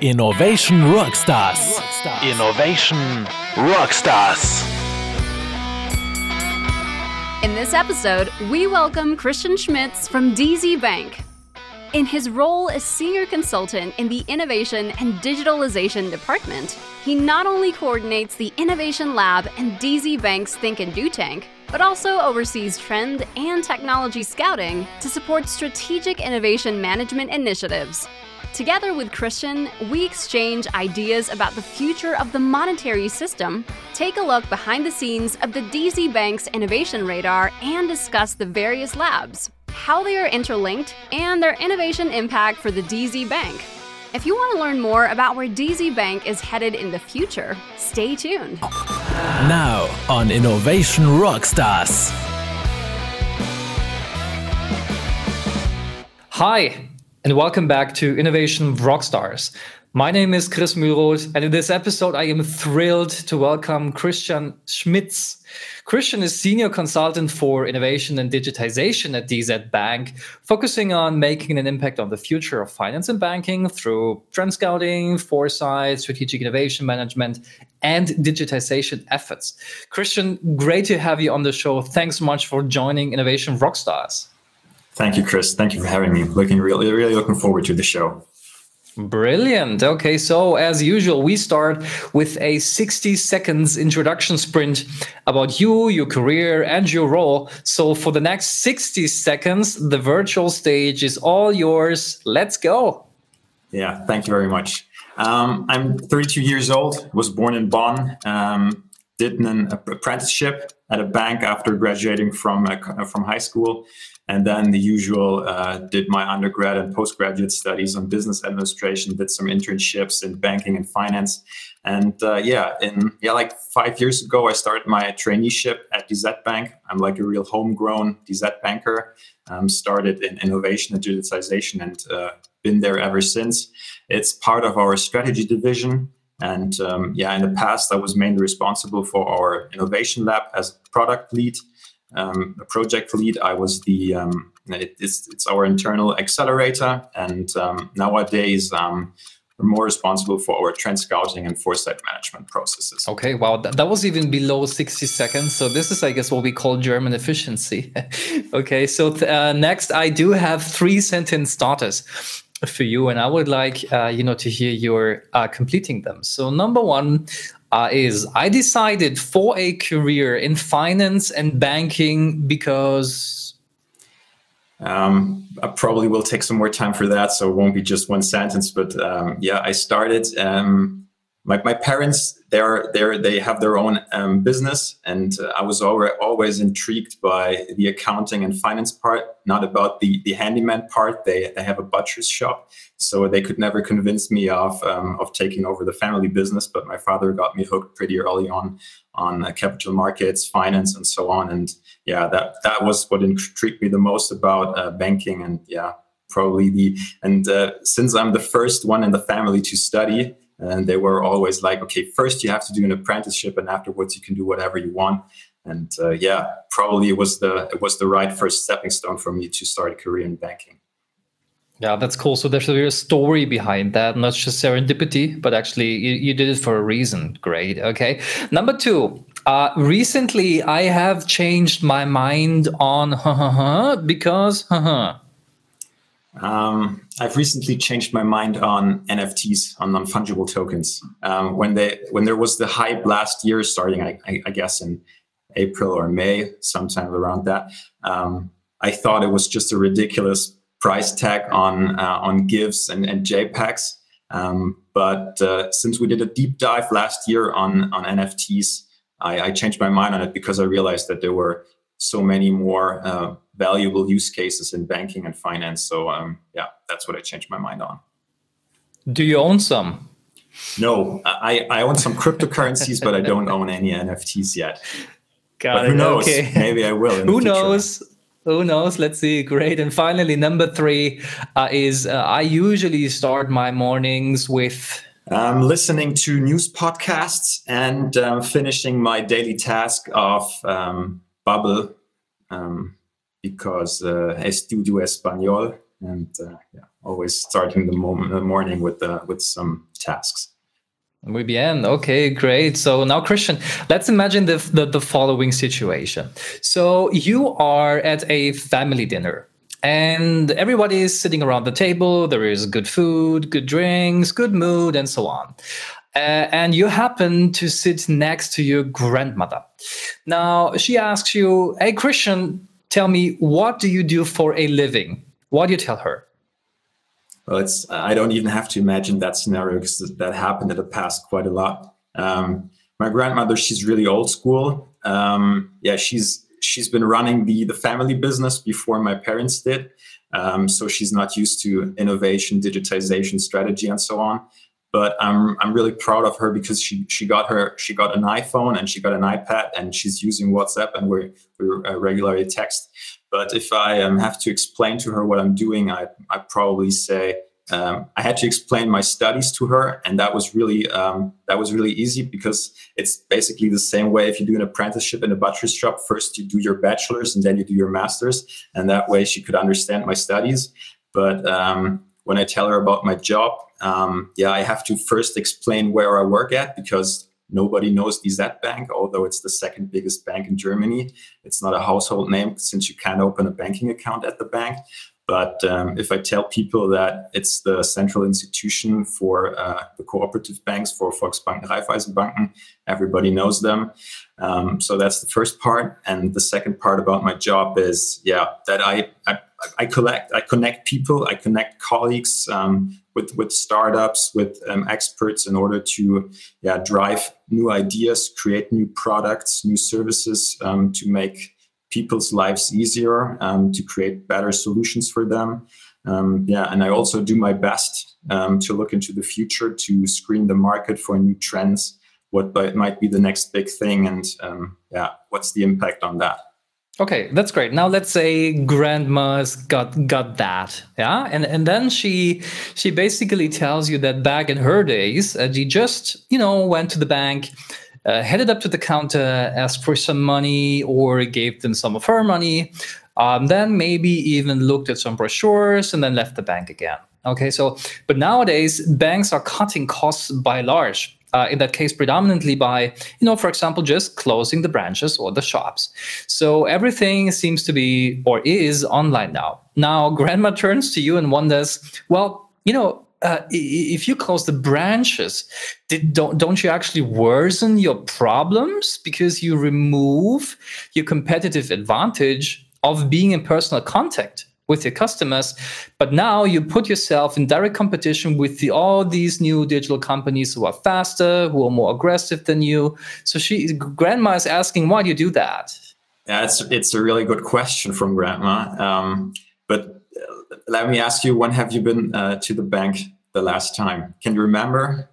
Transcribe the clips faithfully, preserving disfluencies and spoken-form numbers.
Innovation Rockstars. Innovation Rockstars. In this episode, we welcome Christian Schmitz from D Z Bank. In his role as senior consultant in the Innovation and Digitalization Department, he not only coordinates the Innovation Lab and D Z Bank's Think and Do Tank, but also oversees trend and technology scouting to support strategic innovation management initiatives. Together with Christian, we exchange ideas about the future of the monetary system, take a look behind the scenes of the D Z Bank's innovation radar, and discuss the various labs, how they are interlinked, and their innovation impact for the D Z Bank. If you want to learn more about where D Z Bank is headed in the future, stay tuned. Now on Innovation Rockstars. Hi, and welcome back to Innovation Rockstars. My name is Chris Müroth, and in this episode, I am thrilled to welcome Christian Schmitz. Christian is Senior Consultant for Innovation and Digitization at D Z Bank, focusing on making an impact on the future of finance and banking through trend scouting, foresight, strategic innovation management, and digitization efforts. Christian, great to have you on the show. Thanks so much for joining Innovation Rockstars. Thank you, Chris. Thank you for having me. Looking really, really looking forward to the show. Brilliant. Okay, so as usual, we start with a sixty seconds introduction sprint about you, your career, and your role. So for the next sixty seconds, the virtual stage is all yours. Let's go. Yeah, thank you very much. Um, I'm thirty-two years old, was born in Bonn, um, did an apprenticeship at a bank after graduating from uh, from high school. And then the usual, uh, did my undergrad and postgraduate studies on business administration, did some internships in banking and finance. And uh, yeah, in yeah, like five years ago, I started my traineeship at D Z Bank. I'm like a real homegrown D Z banker. Um, started in innovation and digitization and uh, been there ever since. It's part of our strategy division. And um, yeah, in the past, I was mainly responsible for our innovation lab as product lead. Um, a project lead. I was the, um, it, it's, it's our internal accelerator. And um, nowadays, um, we're more responsible for our trend scouting and foresight management processes. Okay, wow, that, that was even below sixty seconds. So this is, I guess, what we call German efficiency. Okay, so th- uh, next, I do have three sentence starters for you, and I would like, uh, you know, to hear your uh, completing them. So number one, Uh, is I decided for a career in finance and banking because... Um, I probably will take some more time for that, so it won't be just one sentence. But um, yeah, I started... Um, my, my parents, they're, they're, they have their own um, business, and uh, I was always, always intrigued by the accounting and finance part, not about the, the handyman part. They, they have a butcher's shop, so they could never convince me of um, of taking over the family business. But my father got me hooked pretty early on on uh, capital markets, finance, and so on. And yeah, that that was what intrigued me the most about uh, banking. And yeah, probably the and uh, since I'm the first one in the family to study. And they were always like, okay, first you have to do an apprenticeship, and afterwards you can do whatever you want. And uh, yeah, probably it was the it was the right first stepping stone for me to start a career in banking. Yeah, that's cool. So there's a real story behind that, not just serendipity, but actually you, you did it for a reason. Great. Okay. Number two, uh, recently I have changed my mind on because Um, I've recently changed my mind on N F Ts, on non-fungible tokens. Um, when they when there was the hype last year, starting I, I, I guess in April or May, sometime around that, um, I thought it was just a ridiculous price tag on uh, on GIFs and, and JPEGs. Um, but uh, since we did a deep dive last year on on N F Ts, I, I changed my mind on it because I realized that there were so many more uh, valuable use cases in banking and finance. So um, yeah, that's what I changed my mind on. Do you own some? No, I, I own some cryptocurrencies, but I don't own any N F Ts yet. Got but it. Who knows? Okay. Maybe I will. In Who the future. knows? Who knows? Let's see. Great. And finally, number three uh, is uh, I usually start my mornings with... I'm listening to news podcasts and um, finishing my daily task of um, Bubble um, because uh, estudio español. And uh, yeah, always starting the, moment, the morning with uh, with some tasks. Muy bien. Okay, great. So now, Christian, let's imagine the, the, the following situation. So you are at a family dinner and everybody is sitting around the table. There is good food, good drinks, good mood, and so on. Uh, and you happen to sit next to your grandmother. Now, she asks you, hey, Christian, tell me, what do you do for a living? What do you tell her? Well, it's I don't even have to imagine that scenario because that happened in the past quite a lot. Um, my grandmother, she's really old school. Um, yeah, she's she's been running the the family business before my parents did. Um, so she's not used to innovation, digitization, strategy, and so on. But I'm I'm really proud of her because she she got her she got an iPhone and she got an iPad and she's using WhatsApp and we we uh, regularly text. But if I um, have to explain to her what I'm doing, I I probably say um, I had to explain my studies to her, and that was really um, that was really easy because it's basically the same way if you do an apprenticeship in a butcher's shop. First you do your bachelor's and then you do your master's, and that way she could understand my studies. But um, when I tell her about my job, um, yeah, I have to first explain where I work at because nobody knows the Z Bank, although it's the second biggest bank in Germany. It's not a household name since you can't open a banking account at the bank. But um, if I tell people that it's the central institution for uh, the cooperative banks, for Volksbanken, Raiffeisenbanken, everybody knows them. Um, so that's the first part. And the second part about my job is, yeah, that I I, I collect, I connect people, I connect colleagues um, with with startups, with um, experts in order to yeah drive new ideas, create new products, new services um, to make people's lives easier, um, to create better solutions for them. Um, yeah, and I also do my best um, to look into the future, to screen the market for new trends, what might be the next big thing, and um, yeah, what's the impact on that. Okay, that's great. Now let's say grandma's got got that, yeah, and and then she she basically tells you that back in her days, uh, she just you know went to the bank, uh, headed up to the counter, asked for some money, or gave them some of her money, um, then maybe even looked at some brochures and then left the bank again. Okay, so but nowadays banks are cutting costs by large. Uh, in that case, predominantly by, you know, for example, just closing the branches or the shops. So everything seems to be or is online now. Now, grandma turns to you and wonders, well, you know, uh, if you close the branches, did, don't, don't you actually worsen your problems because you remove your competitive advantage of being in personal contact with your customers, but now you put yourself in direct competition with the, all these new digital companies who are faster, who are more aggressive than you. So she, grandma is asking, why do you do that? Yeah, it's it's a really good question from grandma. Um, but uh, let me ask you, when have you been uh, to the bank the last time? Can you remember?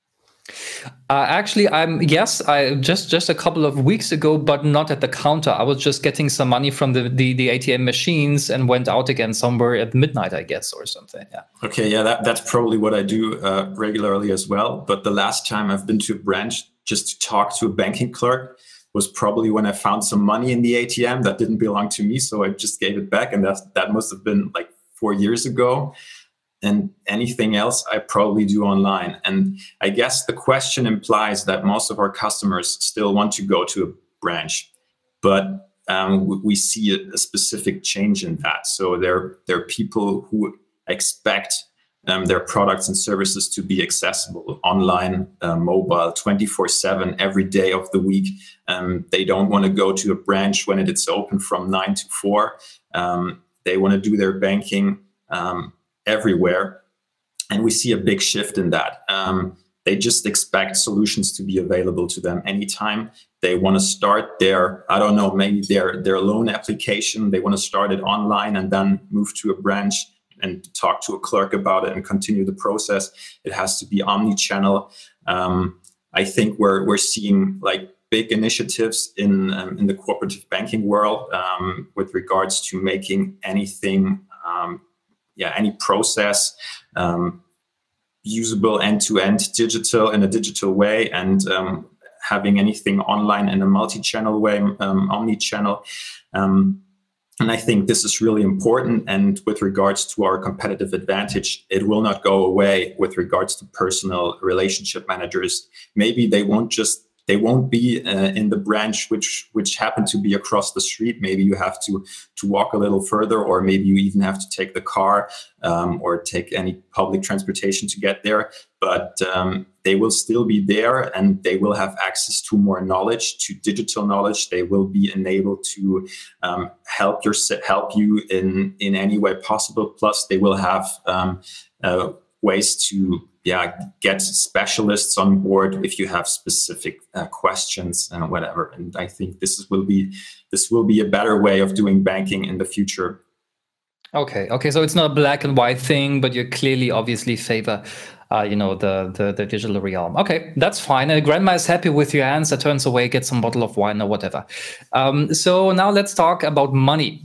Uh, actually, I'm yes, I just just a couple of weeks ago, but not at the counter. I was just getting some money from the, the, the A T M machines and went out again somewhere at midnight, I guess, or something. Yeah. Okay, yeah, that, that's probably what I do uh, regularly as well. But the last time I've been to a branch just to talk to a banking clerk was probably when I found some money in the A T M that didn't belong to me, so I just gave it back, and that that must have been like four years ago. And anything else I probably do online. And I guess the question implies that most of our customers still want to go to a branch, but um, we see a, a specific change in that. So there, there are people who expect um, their products and services to be accessible online, uh, mobile, twenty-four seven, every day of the week. Um, they don't want to go to a branch when it is open from nine to four. Um, they want to do their banking um, everywhere. And we see a big shift in that. Um, they just expect solutions to be available to them anytime. They want to start their, I don't know, maybe their, their loan application. They want to start it online and then move to a branch and talk to a clerk about it and continue the process. It has to be omni-channel. Um, I think we're, we're seeing like big initiatives in, um, in the cooperative banking world um, with regards to making anything um, yeah, any process um, usable end-to-end digital in a digital way, and um, having anything online in a multi-channel way, um, omni-channel. Um, And I think this is really important. And with regards to our competitive advantage, it will not go away with regards to personal relationship managers. Maybe they won't just They won't be uh, in the branch which which happen to be across the street. Maybe you have to to walk a little further, or maybe you even have to take the car um, or take any public transportation to get there. But um, they will still be there, and they will have access to more knowledge, to digital knowledge. They will be enabled to um, help your help you in in any way possible. Plus, they will have um, uh, ways to yeah, get specialists on board if you have specific uh, questions and whatever. And I think this is, will be this will be a better way of doing banking in the future. Okay, okay. So it's not a black and white thing, but you clearly, obviously favor, uh, you know, the, the the digital realm. Okay, that's fine. And grandma is happy with your answer. Turns away, gets some bottle of wine or whatever. Um, so now let's talk about money.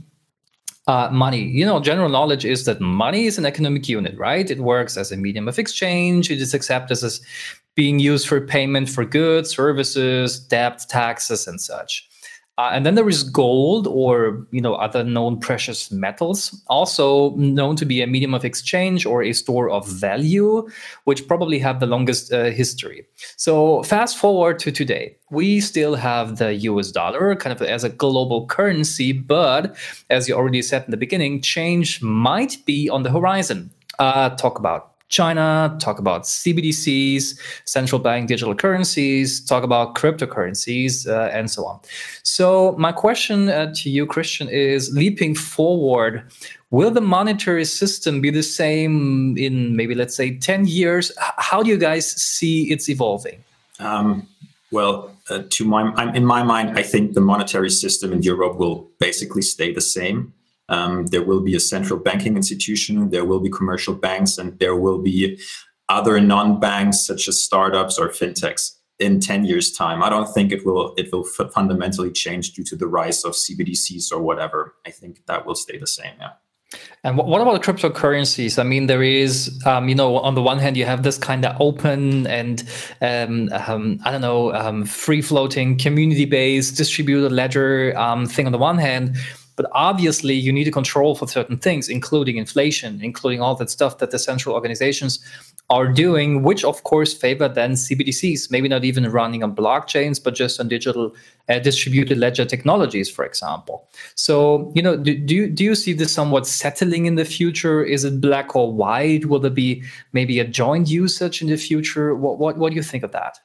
Uh, money, you know, general knowledge is that money is an economic unit, right? It works as a medium of exchange. It is accepted as being used for payment for goods, services, debt, taxes, and such. Uh, and then there is gold, or, you know, other known precious metals, also known to be a medium of exchange or a store of value, which probably have the longest uh, history. So fast forward to today, we still have the U S dollar kind of as a global currency, but as you already said in the beginning, change might be on the horizon. Uh, talk about China, talk about C B D Cs, central bank digital currencies, talk about cryptocurrencies, uh, and so on. So my question uh, to you, Christian, is leaping forward, will the monetary system be the same in maybe, let's say, ten years? How do you guys see it's evolving? Um, well, uh, to my, I'm, in my mind, I think the monetary system in Europe will basically stay the same. Um, there will be a central banking institution, there will be commercial banks, and there will be other non-banks such as startups or fintechs in ten years' time. I don't think it will it will f- fundamentally change due to the rise of C B D Cs or whatever. I think that will stay the same, yeah. And what about cryptocurrencies? I mean, there is, um, you know, on the one hand, you have this kind of open and, um, um, I don't know, um, free-floating, community-based, distributed ledger um, thing on the one hand. But obviously, you need to control for certain things, including inflation, including all that stuff that the central organizations are doing, which, of course, favor then C B D Cs, maybe not even running on blockchains, but just on digital uh, distributed ledger technologies, for example. So, you know, do, do, you, do you see this somewhat settling in the future? Is it black or white? Will there be maybe a joint usage in the future? What, what, what do you think of that?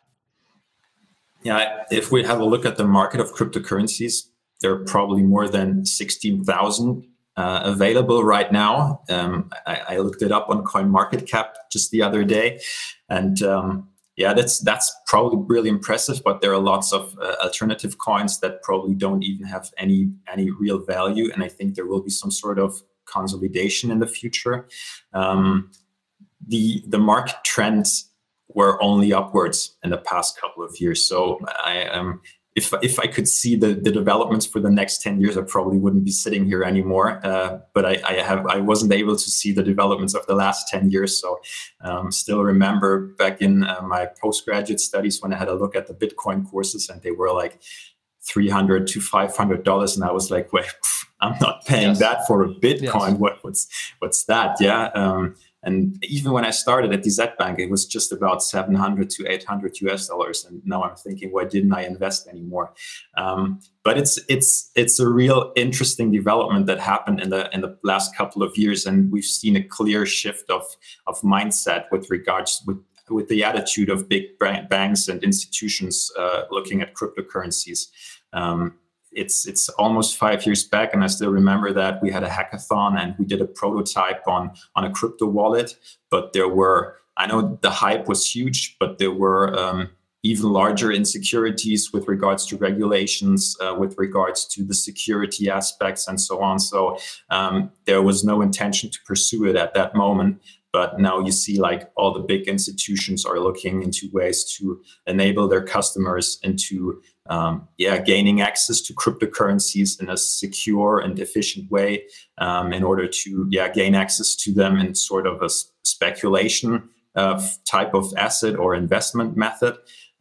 Yeah, if we have a look at the market of cryptocurrencies, there are probably more than sixteen thousand uh, available right now. Um, I, I looked it up on CoinMarketCap just the other day. And um, yeah, that's that's probably really impressive, but there are lots of uh, alternative coins that probably don't even have any, any real value. And I think there will be some sort of consolidation in the future. Um, the, the market trends were only upwards in the past couple of years. So I am... Um, If if I could see the, the developments for the next ten years, I probably wouldn't be sitting here anymore. Uh, but I, I have I wasn't able to see the developments of the last ten years. So um, still remember back in uh, my postgraduate studies when I had a look at the Bitcoin courses, and they were like three hundred to five hundred dollars, and I was like, wait, pff, I'm not paying yes. that for a Bitcoin. Yes. What what's what's that? Yeah. Um, And even when I started at D Z Bank, it was just about seven hundred to eight hundred U S dollars. And now I'm thinking, why didn't I invest anymore? Um, but it's it's it's a real interesting development that happened in the in the last couple of years, and we've seen a clear shift of of mindset with regards with with the attitude of big banks and institutions uh, looking at cryptocurrencies. Um, It's it's almost five years back, and I still remember that we had a hackathon and we did a prototype on on a crypto wallet. But there were, I know the hype was huge, but there were um, even larger insecurities with regards to regulations, uh, with regards to the security aspects, and so on. So um, there was no intention to pursue it at that moment. But now you see, like, all the big institutions are looking into ways to enable their customers into, um, yeah, gaining access to cryptocurrencies in a secure and efficient way, um, in order to, yeah, gain access to them in sort of a speculation uh, type of asset or investment method.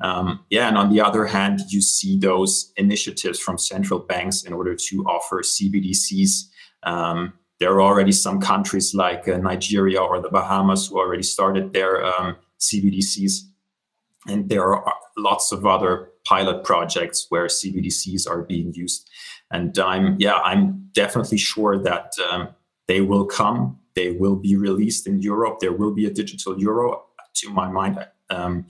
Um, yeah, and on the other hand, you see those initiatives from central banks in order to offer C B D Cs. Um, there are already some countries like uh, Nigeria or the Bahamas who already started their um, C B D Cs. And there are lots of other pilot projects where C B D Cs are being used. And I'm, yeah, I'm definitely sure that um, they will come. They will be released in Europe. There will be a digital euro, to my mind. Um,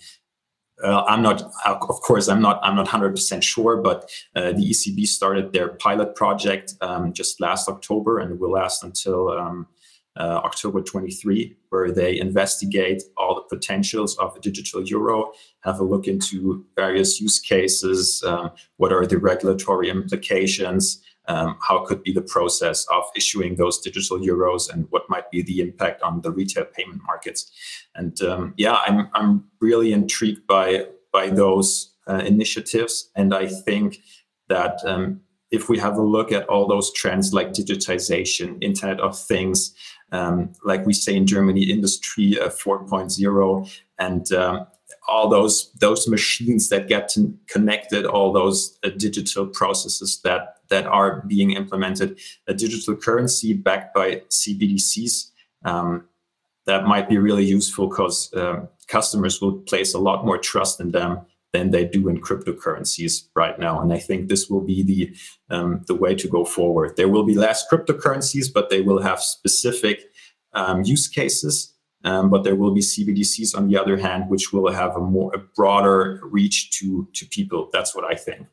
Uh, I'm not, of course, I'm not, I'm not one hundred percent sure, but uh, the E C B started their pilot project um, just last October, and it will last until um, uh, October twenty-third, where they investigate all the potentials of a digital euro, have a look into various use cases, um, what are the regulatory implications, um, how could be the process of issuing those digital euros, and what might be the impact on the retail payment markets. And um, yeah, I'm I'm really intrigued by by those uh, initiatives, and I think that um, if we have a look at all those trends like digitization, Internet of Things, um, like we say in Germany, Industry uh, four point oh, and um, all those those machines that get to connected, all those uh, digital processes that that are being implemented, a digital currency backed by C B D Cs. Um, that might be really useful because uh, customers will place a lot more trust in them than they do in cryptocurrencies right now. And I think this will be the um, the way to go forward. There will be less cryptocurrencies, but they will have specific um, use cases. Um, but there will be C B D Cs on the other hand, which will have a more a broader reach to to people. That's what I think.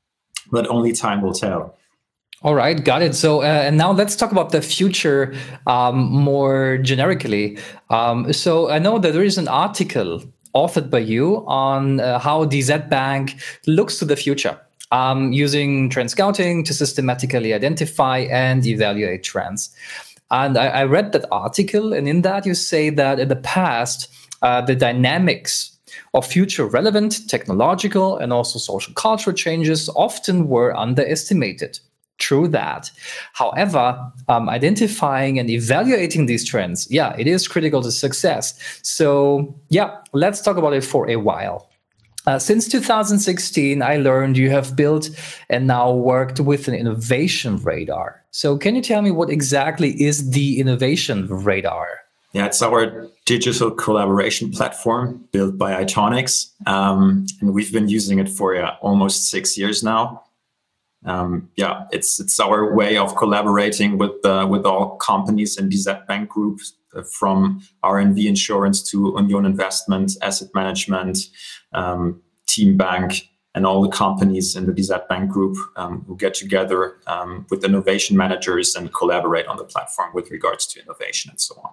But only time will tell. All right, got it. So, uh, and now let's talk about the future um, more generically. Um, so, I know that there is an article authored by you on uh, how D Z Bank looks to the future, um, using trend scouting to systematically identify and evaluate trends. And I, I read that article, and in that you say that in the past, uh, the dynamics of future relevant technological and also social cultural changes often were underestimated. True that. However, um, identifying and evaluating these trends, yeah, it is critical to success. So, yeah, let's talk about it for a while. Uh, since two thousand sixteen, I learned you have built and now worked with an innovation radar. So can you tell me what exactly is the innovation radar? Yeah, it's our digital collaboration platform built by Itonics. Um, and we've been using it for yeah, almost six years now. Um, yeah, it's it's our way of collaborating with uh, with all companies in D Z Bank Group, uh, from R N V Insurance to Union Investment, Asset Management, um, Team Bank, and all the companies in the D Z Bank Group um, who get together um, with innovation managers and collaborate on the platform with regards to innovation and so on.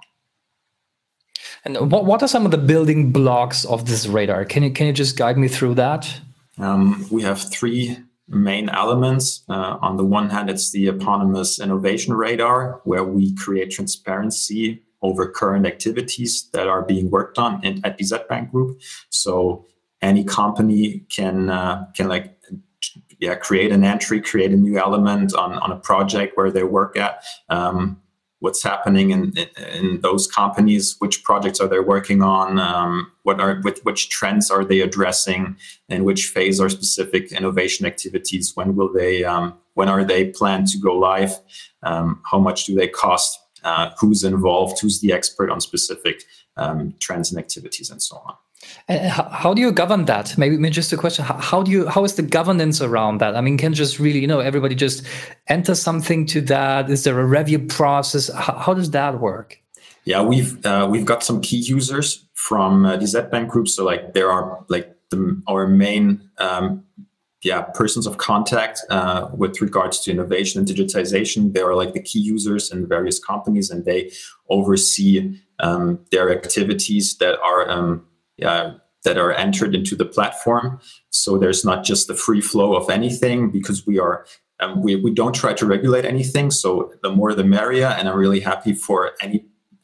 And what what are some of the building blocks of this radar? Can you can you just guide me through that? Um, we have three main elements. Uh, on the one hand, it's the eponymous innovation radar, where we create transparency over current activities that are being worked on in, at D Z Bank Group. So any company can uh, can like yeah create an entry, create a new element on, on a project where they work at. Um, what's happening in, in, in those companies, which projects are they working on, um, what are with which trends are they addressing, in which phase are specific innovation activities, when will they, um, when are they planned to go live, um, how much do they cost, uh, who's involved, who's the expert on specific um, trends and activities, and so on. And how do you govern that? Maybe, maybe just a question. How, how do you? How is the governance around that? I mean, can just really, you know, everybody just enter something to that? Is there a review process? How, how does that work? Yeah, we've uh, we've got some key users from uh, D Z Bank Group. So like there are like the, our main um, yeah persons of contact uh, with regards to innovation and digitization. They are like the key users in various companies, and they oversee um, their activities that are. Um, Yeah, that are entered into the platform. So there's not just the free flow of anything, because we are um, we we don't try to regulate anything. So the more the merrier, and I'm really happy for any any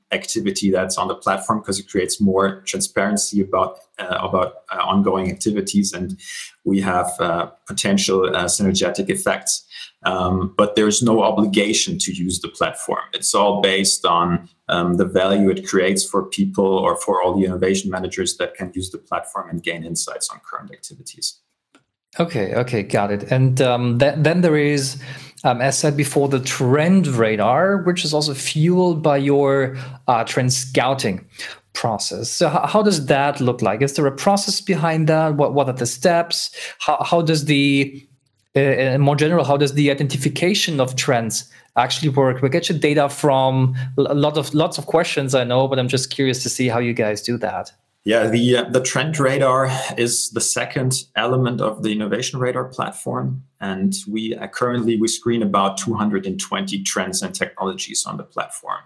activity that's on the platform, because it creates more transparency about uh, about uh, ongoing activities, and we have uh, potential uh, synergetic effects. Um, but there's no obligation to use the platform. It's all based on um, the value it creates for people or for all the innovation managers that can use the platform and gain insights on current activities. Okay, okay, got it. And um, th- then there is, um, as said before, the trend radar, which is also fueled by your uh, trend scouting process. So how, how does that look like? Is there a process behind that? What what are the steps? How how does the uh, more general, how does the identification of trends actually work? We get your data from a lot of lots of questions, I know, but I'm just curious to see how you guys do that. Yeah, the uh, the Trend Radar is the second element of the Innovation Radar platform, and we uh, currently we screen about two hundred twenty trends and technologies on the platform.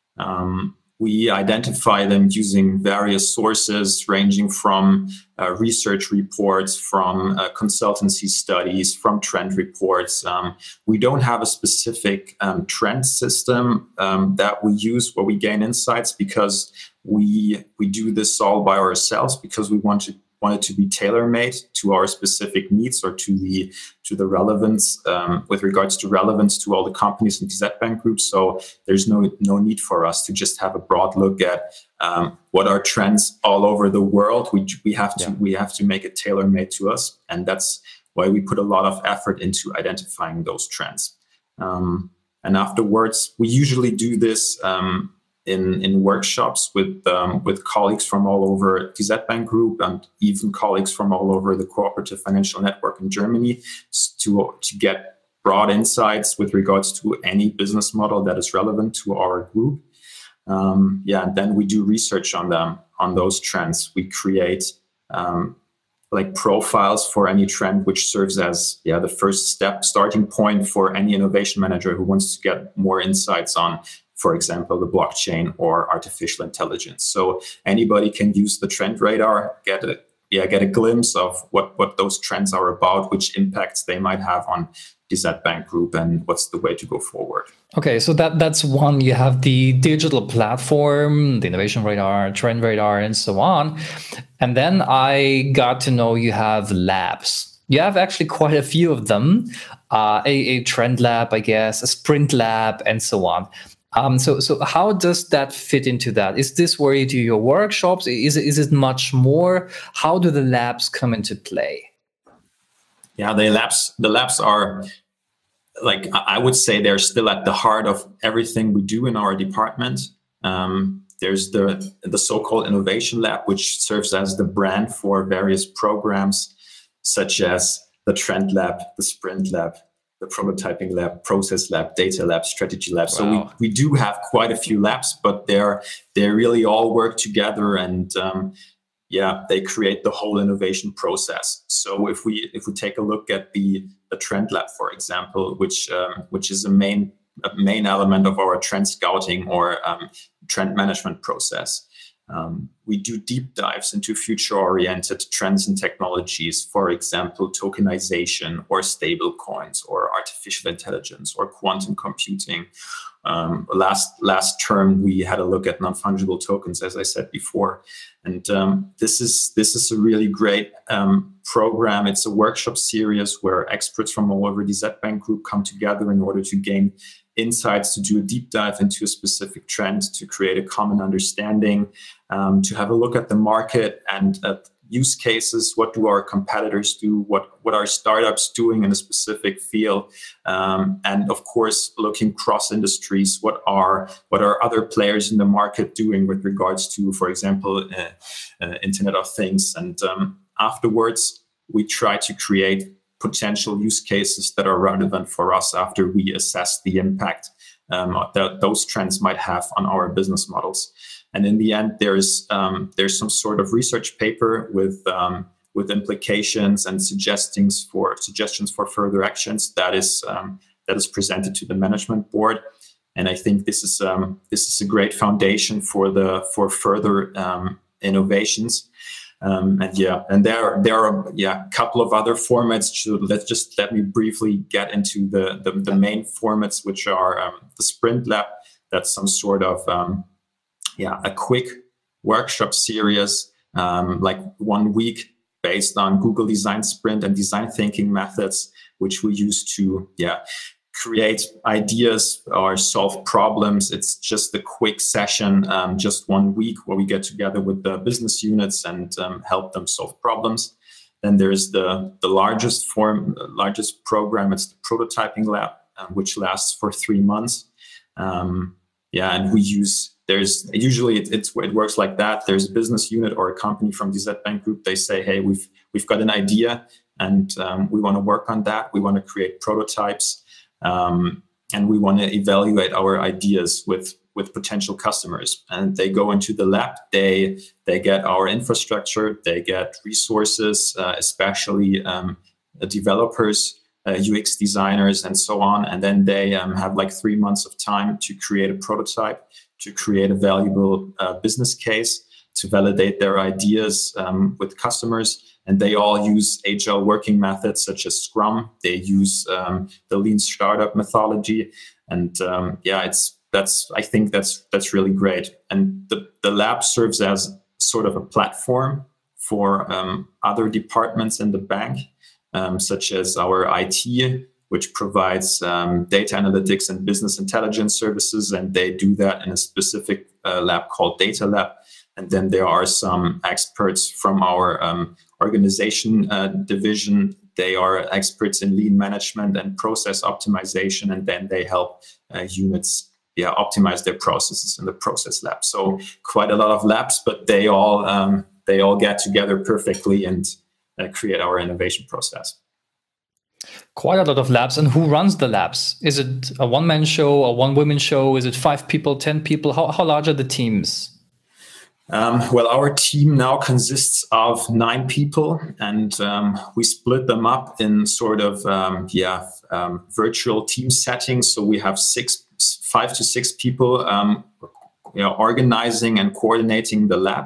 Um, we identify them using various sources, ranging from uh, research reports, from uh, consultancy studies, from trend reports. Um, we don't have a specific um, trend system um, that we use where we gain insights, because we we do this all by ourselves, because we want to want it to be tailor-made to our specific needs, or to the to the relevance um, with regards to relevance to all the companies in D Z Bank Group. So there's no no need for us to just have a broad look at um, what are trends all over the world. We we have to yeah. we have to make it tailor-made to us, and that's why we put a lot of effort into identifying those trends. Um, and afterwards, we usually do this Um, in in workshops with um, with colleagues from all over D Z Bank Group, and even colleagues from all over the Cooperative Financial Network in Germany, to to get broad insights with regards to any business model that is relevant to our group. Um, yeah, and then we do research on them, on those trends. We create um, like profiles for any trend, which serves as yeah the first step, starting point for any innovation manager who wants to get more insights on, for example, the blockchain or artificial intelligence. So anybody can use the Trend Radar, get a yeah get a glimpse of what what those trends are about, which impacts they might have on D Z Bank Group, and what's the way to go forward. Okay, so that that's one. You have the digital platform, the Innovation Radar, Trend Radar, and so on. And then I got to know you have labs. You have actually quite a few of them. Uh, a, a Trend Lab, I guess, a Sprint Lab, and so on. Um, so, so how does that fit into that? Is this where you do your workshops? Is it, is it much more? How do the labs come into play? Yeah, the labs, the labs are, like, I would say they're still at the heart of everything we do in our department. Um, there's the, the so-called Innovation Lab, which serves as the brand for various programs, such as the Trend Lab, the Sprint Lab, the Prototyping Lab, Process Lab, Data Lab, Strategy Lab. Wow. So we, we do have quite a few labs, but they're they really all work together, and um, yeah, they create the whole innovation process. So if we if we take a look at the the Trend Lab, for example, which um, which is a main a main element of our trend scouting or um, trend management process. Um, we do deep dives into future-oriented trends and technologies, for example, tokenization or stable coins or artificial intelligence or quantum computing. Um, last last term, we had a look at non-fungible tokens, as I said before. And um, this is this is a really great um, program. It's a workshop series where experts from all over the D Z Bank Group come together in order to gain insights, to do a deep dive into a specific trend, to create a common understanding, um, to have a look at the market and at use cases. What do our competitors do? What what are startups doing in a specific field? Um, and of course, looking cross industries. What are what are other players in the market doing with regards to, for example, uh, uh, Internet of Things? And um, afterwards, we try to create potential use cases that are relevant for us after we assess the impact um, that those trends might have on our business models. And in the end, there's um, there's some sort of research paper with um, with implications and suggestions for suggestions for further actions that is um, that is presented to the management board. And I think this is um, this is a great foundation for the for further um, innovations. Um, and yeah, and there there are yeah a couple of other formats. So let's just let me briefly get into the the, the main formats, which are um, the Sprint Lab. That's some sort of um, yeah, a quick workshop series, um, like one week, based on Google Design Sprint and design thinking methods, which we use to yeah create ideas or solve problems. It's just a quick session, um, just one week, where we get together with the business units and um, help them solve problems. Then there's the the largest form, largest program. It's the prototyping lab, uh, which lasts for three months. Um, yeah, and we use. There's usually it, it's it works like that. There's a business unit or a company from D Z Bank Group. They say, hey, we've we've got an idea, and um, we want to work on that. We want to create prototypes, um, and we want to evaluate our ideas with with potential customers. And they go into the lab. They they get our infrastructure. They get resources, uh, especially um, developers. Uh, U X designers and so on, and then they um, have like three months of time to create a prototype, to create a valuable uh, business case, to validate their ideas um, with customers. And they all use agile working methods such as Scrum. They use um, the Lean Startup methodology, and um, yeah, it's that's I think that's that's really great. And the the lab serves as sort of a platform for um, other departments in the bank. Um, such as our I T, which provides um, data analytics and business intelligence services, and they do that in a specific uh, lab called Data Lab. And then there are some experts from our um, organization uh, division. They are experts in lean management and process optimization, and then they help uh, units yeah, optimize their processes in the process lab. So quite a lot of labs, but they all um, they all get together perfectly and Uh, create our innovation process. Quite a lot of labs. And who runs the labs? Is it a one-man show, a one-woman show? Is it five people, ten people? How, how large are the teams? Um, well, our team now consists of nine people, and um, we split them up in sort of um, yeah um, virtual team settings. So we have six, five to six people um, you know, organizing and coordinating the lab,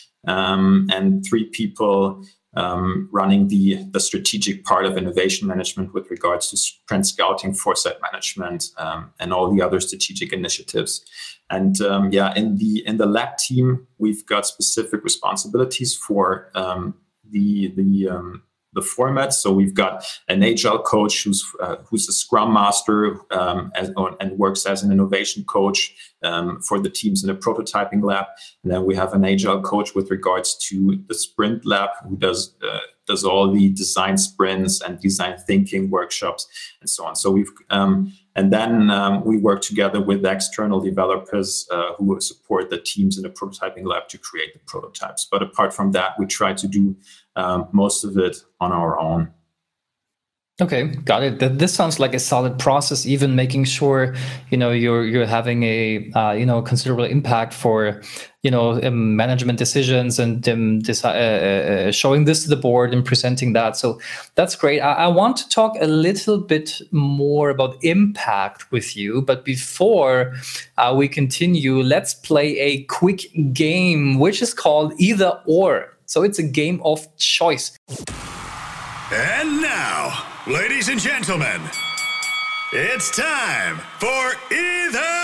um, and three people Um, running the, the strategic part of innovation management with regards to sprint scouting, foresight management, um, and all the other strategic initiatives. And um, yeah, in the in the lab team, we've got specific responsibilities for um, the the um, the format. So we've got an agile coach who's uh, who's a Scrum master um, as, and works as an innovation coach um, for the teams in the prototyping lab. And then we have an agile coach with regards to the sprint lab, who does uh, does all the design sprints and design thinking workshops and so on. So we've um, and then um, we work together with external developers uh, who support the teams in the prototyping lab to create the prototypes. But apart from that, we try to do um, most of it on our own. Okay, got it. That this sounds like a solid process. Even making sure, you know, you're you're having a uh, you know considerable impact for, you know, um, management decisions and um, deci- uh, uh, showing this to the board and presenting that. So that's great. I, I want to talk a little bit more about impact with you, but before uh, we continue, let's play a quick game, which is called Either Or. So it's a game of choice. And now, ladies and gentlemen, it's time for Either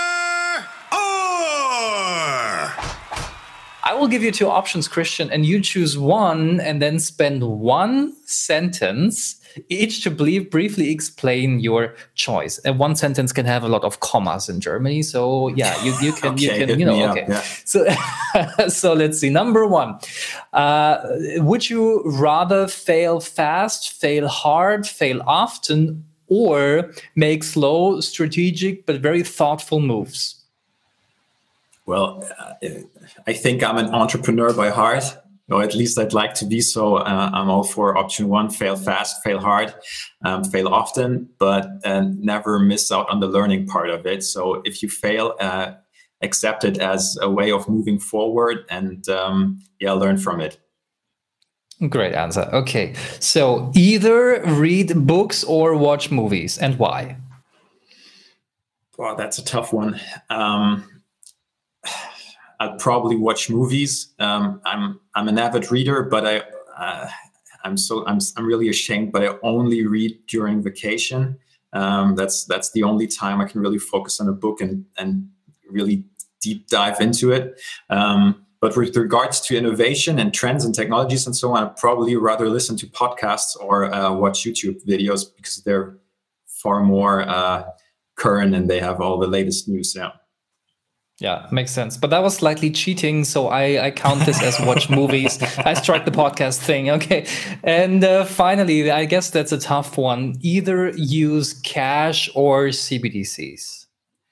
Or. I will give you two options, Christian, and you choose one and then spend one sentence each to brief, briefly explain your choice. And one sentence can have a lot of commas in Germany. So yeah, you, you can, okay, you can, you know, up, okay. Yeah. So, so let's see. Number one, uh, would you rather fail fast, fail hard, fail often, or make slow, strategic, but very thoughtful moves? Well, uh, I think I'm an entrepreneur by heart, or at least I'd like to be. So uh, I'm all for option one: fail fast, fail hard, um, fail often, but uh, never miss out on the learning part of it. So if you fail, uh, accept it as a way of moving forward, and um, yeah, learn from it. Great answer. Okay, so either read books or watch movies, and why? Wow, that's a tough one. Um, I'd probably watch movies. Um, I'm I'm an avid reader, but I uh, I'm so I'm I'm really ashamed. But I only read during vacation. Um, that's that's the only time I can really focus on a book and and really deep dive into it. Um, but with regards to innovation and trends and technologies and so on, I'd probably rather listen to podcasts or uh, watch YouTube videos because they're far more uh, current and they have all the latest news now. Yeah, makes sense. But that was slightly cheating, so I, I count this as watch movies. I strike the podcast thing. Okay. And uh, finally, I guess that's a tough one. Either use cash or C B D Cs.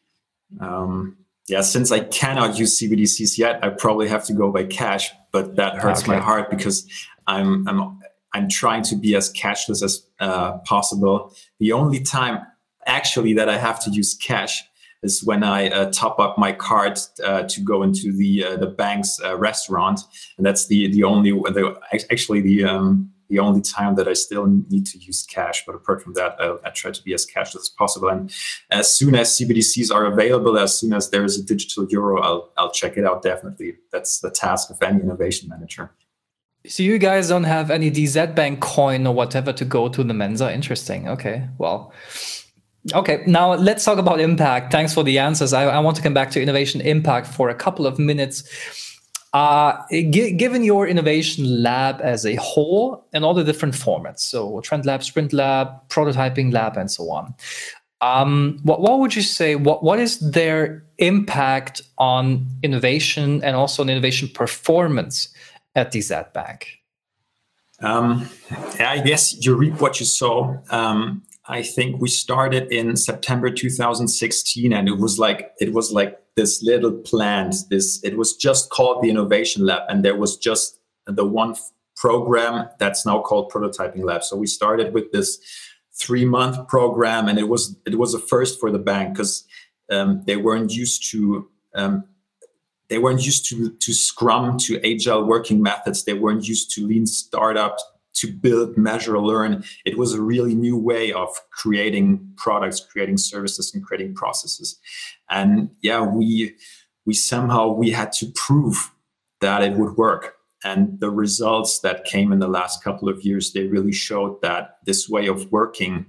Um, yeah, since I cannot use C B D Cs yet, I probably have to go by cash, but that hurts okay. my heart because I'm, I'm, I'm trying to be as cashless as uh, possible. The only time actually that I have to use cash is when I uh, top up my card uh, to go into the uh, the bank's uh, restaurant, and that's the the only the, actually the um, the only time that I still need to use cash. But apart from that, I, I try to be as cashless as possible. And as soon as C B D Cs are available, as soon as there is a digital euro, I'll I'll check it out. Definitely, that's the task of any innovation manager. So you guys don't have any D Z Bank coin or whatever to go to the Mensa? Interesting. Okay, well. Okay, now let's talk about impact. Thanks for the answers. I, I want to come back to innovation impact for a couple of minutes. Uh, g- given your innovation lab as a whole and all the different formats, so Trend Lab, Sprint Lab, Prototyping Lab, and so on, um, what, what would you say, what, what is their impact on innovation and also on innovation performance at D Z Bank? Um, I guess you reap what you sow. Um, I think we started in September two thousand sixteen, and it was like it was like this little plant. This it was just called the Innovation Lab, and there was just the one f- program that's now called Prototyping Lab. So we started with this three-month program, and it was it was a first for the bank because um, they weren't used to um, they weren't used to to Scrum, to agile working methods. They weren't used to lean startup, to build, measure, learn. It was a really new way of creating products, creating services, and creating processes. And yeah, we we somehow we had to prove that it would work. And the results that came in the last couple of years, they really showed that this way of working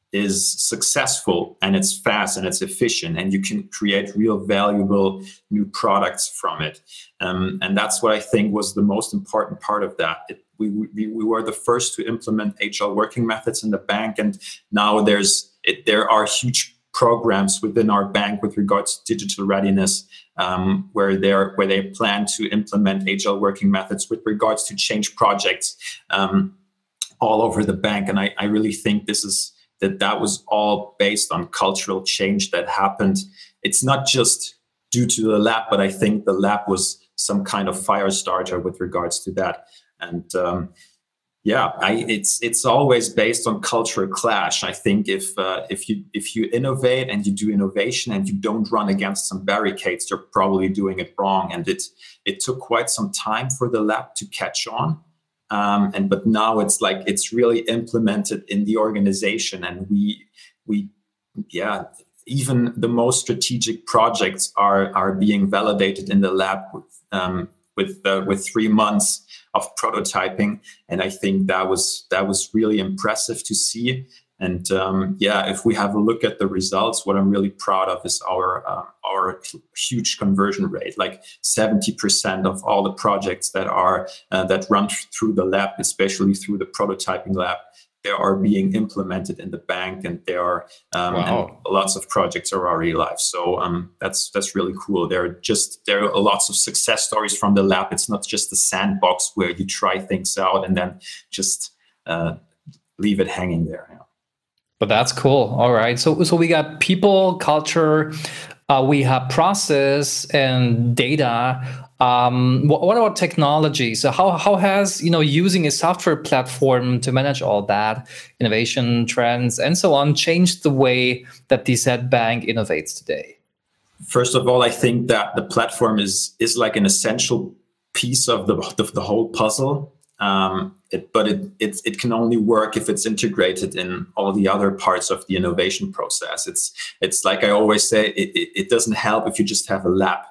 is successful, and it's fast, and it's efficient, and you can create real valuable new products from it. Um, and that's what I think was the most important part of that. It, we, we we were the first to implement agile working methods in the bank, and now there's it, there are huge programs within our bank with regards to digital readiness, um, where they where they plan to implement agile working methods with regards to change projects um, all over the bank. And I, I really think this is that that was all based on cultural change that happened. It's not just due to the lab, but I think the lab was some kind of fire starter with regards to that. And um, yeah, I, it's it's always based on cultural clash. I think if uh, if you if you innovate and you do innovation and you don't run against some barricades, you're probably doing it wrong. And it it took quite some time for the lab to catch on. Um, and but now it's like it's really implemented in the organization, and we we yeah even the most strategic projects are are being validated in the lab with um, with uh, with three months of prototyping, and I think that was that was really impressive to see. And um, yeah, if we have a look at the results, what I'm really proud of is our uh, our huge conversion rate. Like seventy percent of all the projects that are uh, that run through the lab, especially through the prototyping lab, they are being implemented in the bank, and there are um, wow. and lots of projects are already live. So um, that's that's really cool. There are just there are lots of success stories from the lab. It's not just a sandbox where you try things out and then just uh, leave it hanging there. You know? But that's cool. All right. So so we got people, culture, uh, we have process and data. Um, what, what about technology? So how how has you know using a software platform to manage all that innovation trends and so on changed the way that D Z Bank innovates today? First of all, I think that the platform is is like an essential piece of the of the whole puzzle. Um, it, but it, it it can only work if it's integrated in all the other parts of the innovation process. It's it's like I always say, it, it, it doesn't help if you just have a lab.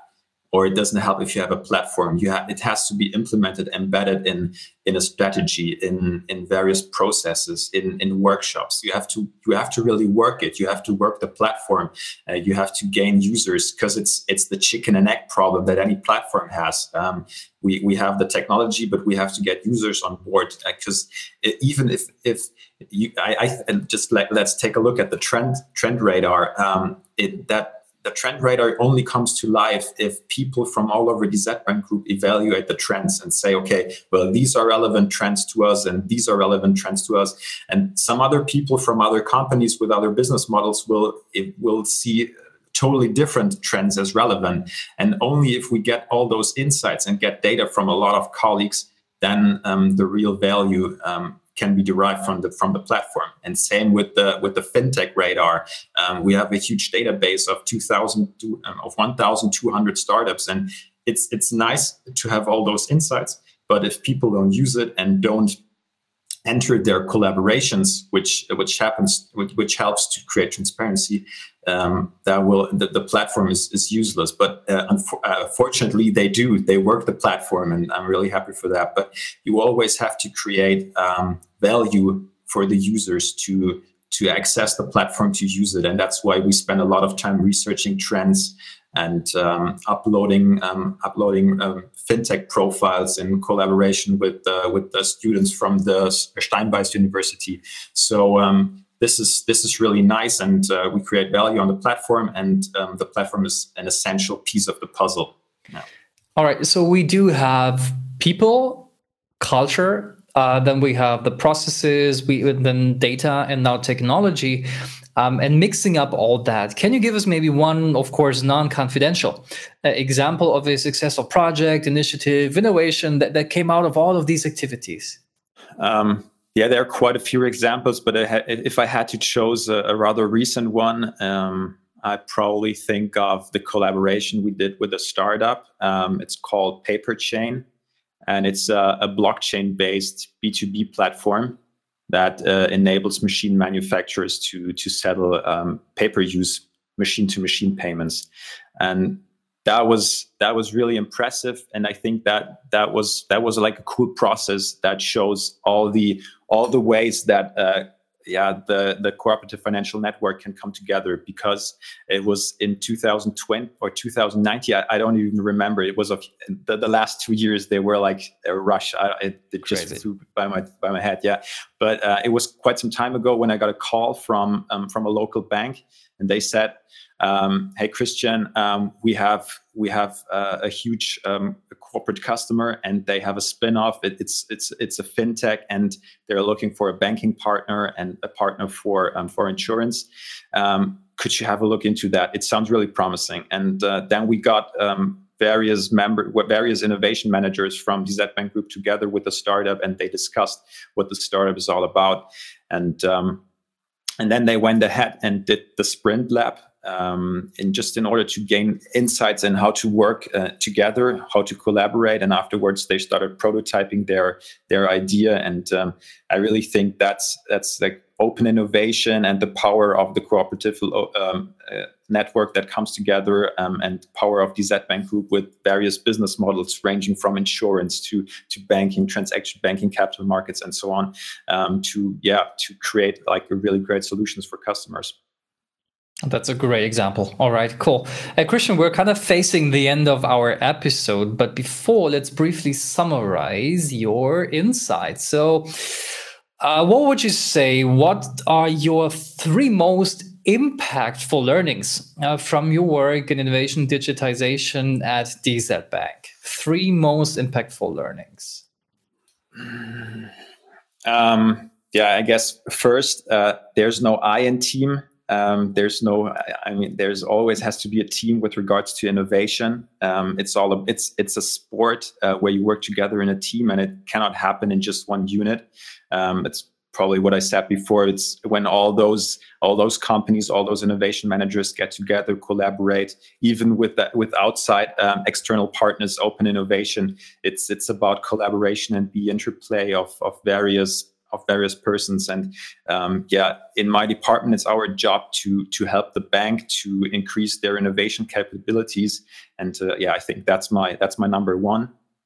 or it doesn't help if you have a platform. You have, it has to be implemented, embedded in in a strategy, in in various processes, in in workshops. You have to you have to really work it. You have to work the platform. Uh, you have to gain users, because it's it's the chicken and egg problem that any platform has. Um, we we have the technology, but we have to get users on board, because uh, even if if you, I, I and just like let's take a look at the trend trend radar. Um, it that. The trend radar only comes to life if people from all over the D Z Bank Group evaluate the trends and say, okay, well, these are relevant trends to us and these are relevant trends to us. And some other people from other companies with other business models will, it will see totally different trends as relevant. And only if we get all those insights and get data from a lot of colleagues, then um, the real value um, can be derived from the from the platform. And same with the with the fintech radar. Um, we have a huge database of two thousand um, of one thousand two hundred startups, and it's it's nice to have all those insights. But if people don't use it and don't enter their collaborations, which which happens which, which helps to create transparency, um, that will the, the platform is, is useless. But uh, unfor- uh, fortunately, they do. They work the platform, and I'm really happy for that. But you always have to create um, value for the users to to access the platform, to use it, and that's why we spend a lot of time researching trends and um, uploading um, uploading um, fintech profiles in collaboration with uh, with the students from the Steinbeis University. So um, this is this is really nice, and uh, we create value on the platform, and um, the platform is an essential piece of the puzzle. Yeah. All right, so we do have people, culture, uh, then we have the processes, we then data, and now technology. Um, and mixing up all that, can you give us maybe one, of course, non-confidential uh, example of a successful project, initiative, innovation that, that came out of all of these activities? Um, yeah, there are quite a few examples, but I ha- if I had to choose a, a rather recent one, um, I'd probably think of the collaboration we did with a startup. Um, it's called Paperchain, and it's a, a blockchain-based B two B platform that uh, enables machine manufacturers to to settle um, pay-per-use machine-to-machine payments, and that was that was really impressive. And I think that that was that was like a cool process that shows all the all the ways that uh, yeah the the cooperative financial network can come together, because it was in two thousand twenty or two thousand nineteen. I, I don't even remember. It was a, the, the last two years. They were like a rush. I, it, it just Crazy. flew by my by my head. Yeah, but uh, it was quite some time ago when I got a call from um, from a local bank, and they said, um, "Hey Christian, um, we have we have uh, a huge um, corporate customer, and they have a spin-off. It, it's it's it's a fintech, and they're looking for a banking partner and a partner for um, for insurance. Um, could you have a look into that? It sounds really promising." And uh, then we got um, various member, various innovation managers from D Z Bank Group together with the startup, and they discussed what the startup is all about. And um, and then they went ahead and did the Sprint Lab. Um, and just in order to gain insights in how to work uh, together, how to collaborate, and afterwards they started prototyping their their idea. And um, I really think that's that's like open innovation and the power of the cooperative um, uh, network that comes together, um, and power of D Z Bank Group with various business models ranging from insurance to to banking, transaction banking, capital markets, and so on, um, to yeah to create like a really great solutions for customers. That's a great example. All right, cool. Uh, Christian, we're kind of facing the end of our episode, but before, let's briefly summarize your insights. So, uh, what would you say? What are your three most impactful learnings uh, from your work in innovation digitization at D Z Bank? Three most impactful learnings. Um, yeah, I guess first, uh, there's no I in team. Um, there's no, I mean, there's always has to be a team with regards to innovation. Um, it's all, a, it's it's a sport uh, where you work together in a team, and it cannot happen in just one unit. Um, it's probably what I said before. It's when all those all those companies, all those innovation managers get together, collaborate, even with that, with outside um, external partners, open innovation. It's it's about collaboration and the interplay of of various of various persons. And um, yeah, in my department, it's our job to to help the bank to increase their innovation capabilities. And uh, yeah, I think that's my that's my number one.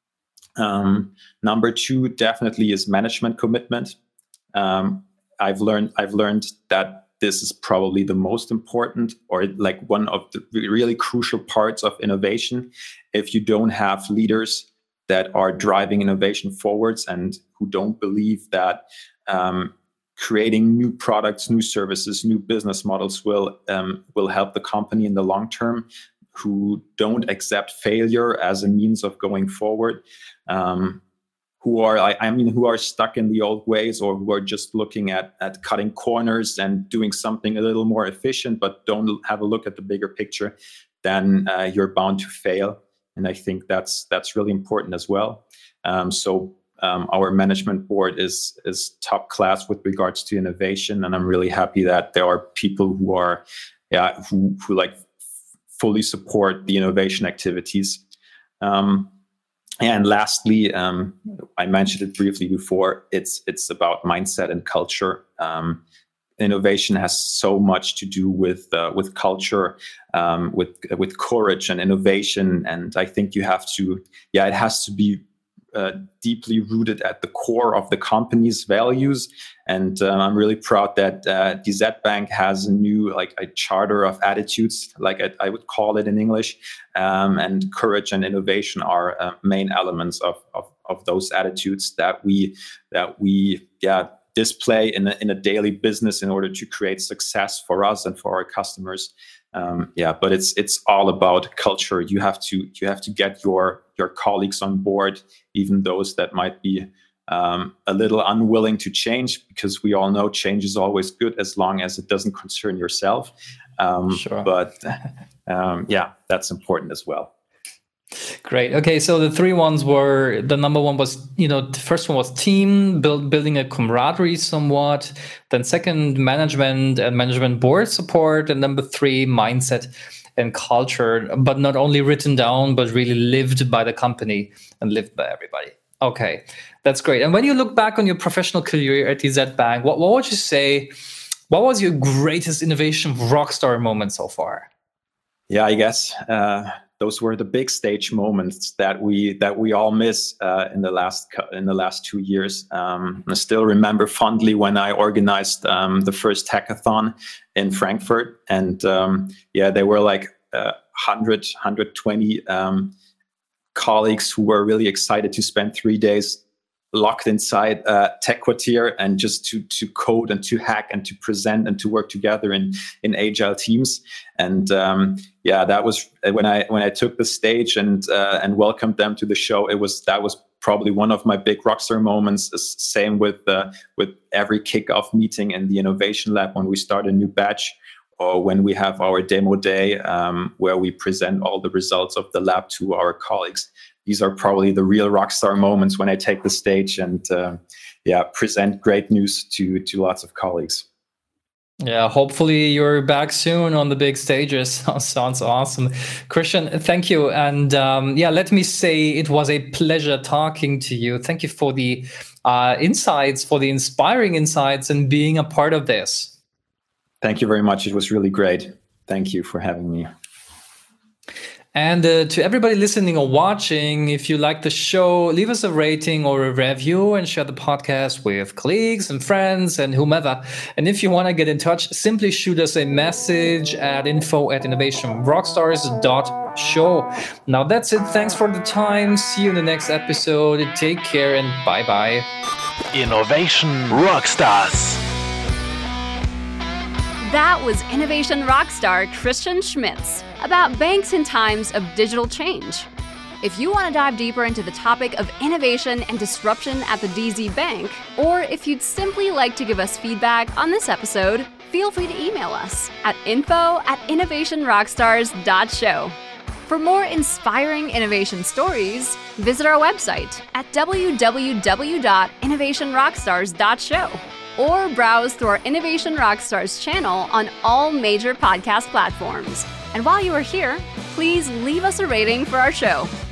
Um, number two definitely is management commitment. Um, I've learned I've learned that this is probably the most important, or like one of the really crucial parts of innovation. If you don't have leaders that are driving innovation forwards and who don't believe that um, creating new products, new services, new business models will um, will help the company in the long term, who don't accept failure as a means of going forward, um, who are, I, I mean, who are stuck in the old ways, or who are just looking at, at cutting corners and doing something a little more efficient, but don't have a look at the bigger picture, then uh, you're bound to fail. And I think that's that's really important as well. Um, so um, our management board is is top class with regards to innovation, and I'm really happy that there are people who are, yeah, who who like fully support the innovation activities. Um, And lastly, um, I mentioned it briefly before, it's it's about mindset and culture. Um, innovation has so much to do with uh, with culture, um, with with courage and innovation. And I think you have to, yeah, it has to be uh, deeply rooted at the core of the company's values. And um, I'm really proud that uh, D Z Bank has a new, like a charter of attitudes, like I, I would call it in English. Um, and courage and innovation are uh, main elements of, of of those attitudes that we that we yeah display in a, in a daily business in order to create success for us and for our customers. Um, yeah, but it's it's all about culture. You have to you have to get your your colleagues on board, even those that might be um, a little unwilling to change, because we all know change is always good as long as it doesn't concern yourself. Um, sure. But um, yeah, that's important as well. Great. Okay, so the three ones were, the number one was, you know, the first one was team, build, building a camaraderie somewhat. Then second, management and management board support. And number three, mindset and culture, but not only written down, but really lived by the company and lived by everybody. Okay, that's great. And when you look back on your professional career at D Z Bank, what, what would you say, what was your greatest innovation rockstar moment so far? Yeah, I guess uh, those were the big stage moments that we that we all miss uh, in the last in the last two years. Um, I still remember fondly when I organized um, the first hackathon in Frankfurt, and um, yeah, there were like uh, one hundred, one hundred twenty um, colleagues who were really excited to spend three days locked inside uh, Tech Quartier and just to to code and to hack and to present and to work together in in agile teams. And um, yeah, that was when I when I took the stage and uh, and welcomed them to the show. It was that was probably one of my big rockstar moments. Same with uh, with every kickoff meeting in the innovation lab when we start a new batch, or when we have our demo day um, where we present all the results of the lab to our colleagues. These are probably the real rockstar moments when I take the stage and uh, yeah, present great news to to lots of colleagues. Yeah, hopefully you're back soon on the big stages. Sounds awesome. Christian, thank you. And um, yeah, let me say it was a pleasure talking to you. Thank you for the uh, insights, for the inspiring insights and being a part of this. Thank you very much. It was really great. Thank you for having me. And uh, to everybody listening or watching, if you like the show, leave us a rating or a review and share the podcast with colleagues and friends and whomever. And if you want to get in touch, simply shoot us a message at info at innovation rockstars dot show. Now that's it. Thanks for the time. See you in the next episode. Take care and bye-bye. Innovation Rockstars. That was Innovation Rockstar Christian Schmitz about banks in times of digital change. If you want to dive deeper into the topic of innovation and disruption at the D Z Bank, or if you'd simply like to give us feedback on this episode, feel free to email us at info at innovation rockstars dot show. For more inspiring innovation stories, visit our website at w w w dot innovation rockstars dot show. Or browse through our Innovation Rockstars channel on all major podcast platforms. And while you are here, please leave us a rating for our show.